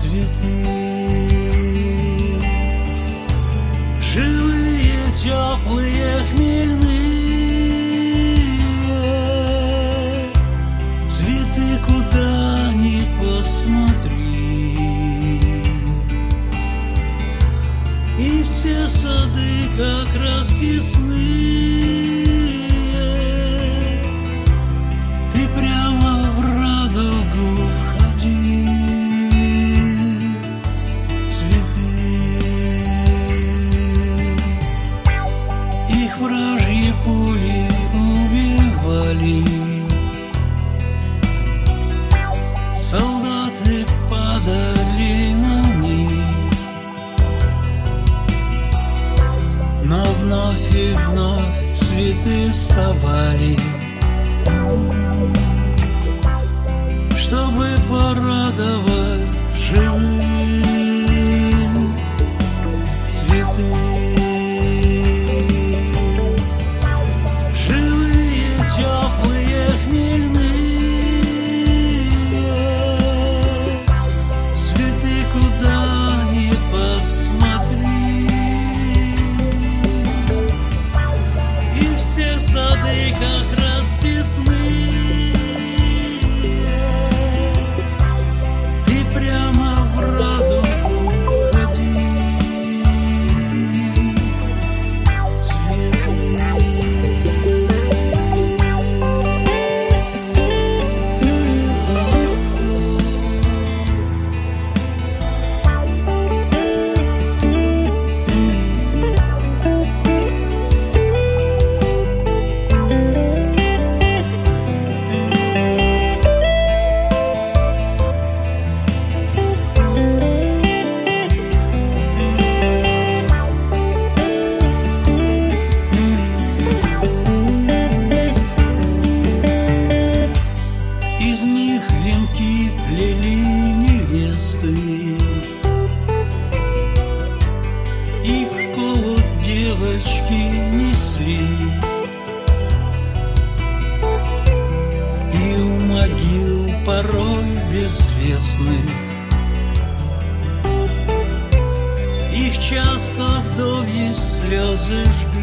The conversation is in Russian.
цветы, живые, теплые, хмельные, цветы, куда ни посмотри, и все сады как расписные. Ты прямо в радугу входи, цветы, их вражьи пули убивали, солдаты падали на них, но вновь и вновь цветы вставали, чтобы порадовать живых. Цветы, живые, теплые, хмельные, цветы, куда ни посмотри, и все сады как расписные. Ты прямо в радугу входи, цветы. Из них венки плели невесты, их в школу девочки несли, и у могил порой безвестных их часто вдовьи слезы жгли.